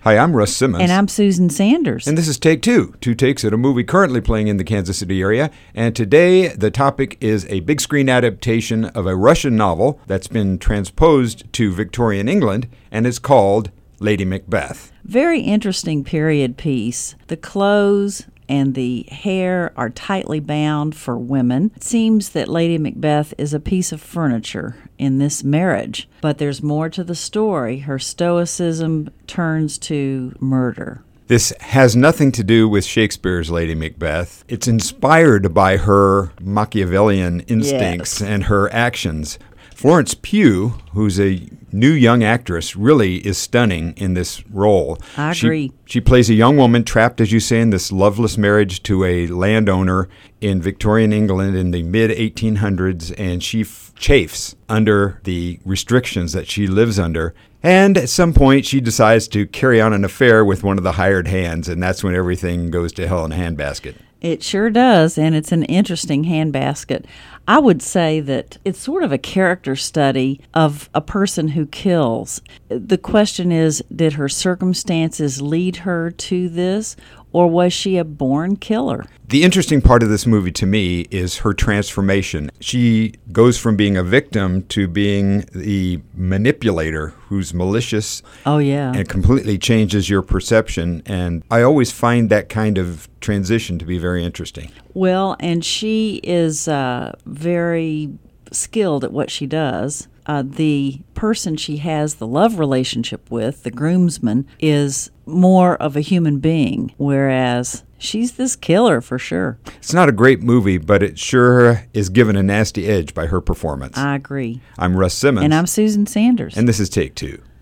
Hi, I'm Russ Simmons. And I'm Susan Sanders. And this is Take Two, two takes at a movie currently playing in the Kansas City area. And today, the topic is a big screen adaptation of a Russian novel that's been transposed to Victorian England, and it's called Lady Macbeth. Very interesting period piece. The clothes and the hair are tightly bound for women. It seems that Lady Macbeth is a piece of furniture in this marriage, but there's more to the story. Her stoicism turns to murder. This has nothing to do with Shakespeare's Lady Macbeth. It's inspired by her Machiavellian instincts and her actions. Florence Pugh, who's a new young actress, really is stunning in this role. I agree. She plays a young woman trapped, as you say, in this loveless marriage to a landowner in Victorian England in the mid-1800s, and she chafes under the restrictions that she lives under. And at some point, she decides to carry on an affair with one of the hired hands, and that's when everything goes to hell in a handbasket. It sure does, and it's an interesting handbasket. I would say that it's sort of a character study of a person who kills. The question is, did her circumstances lead her to this, or was she a born killer? The interesting part of this movie to me is her transformation. She goes from being a victim to being the manipulator who's malicious. Oh, yeah. And completely changes your perception. And I always find that kind of transition to be very interesting. Well, and she is very skilled at what she does. The person she has the love relationship with, the groomsman, is more of a human being, whereas she's this killer for sure. It's not a great movie, but it sure is given a nasty edge by her performance. I agree. I'm Russ Simmons. And I'm Susan Sanders. And this is Take Two.